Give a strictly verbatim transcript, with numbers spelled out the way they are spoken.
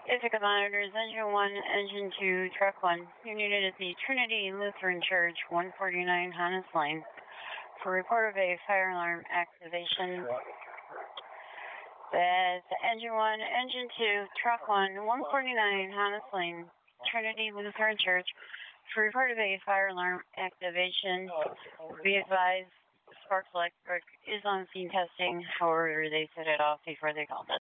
Ithaca monitors engine one, engine two, truck one. Unit at the Trinity Lutheran Church, one forty-nine Hannes Lane. For report of a fire alarm activation. That's engine one, engine two, truck one, one forty-nine Hannes Lane, Trinity Lutheran Church. For report of a fire alarm activation, be advised Sparks Electric is on scene testing. However, they set it off before they called us.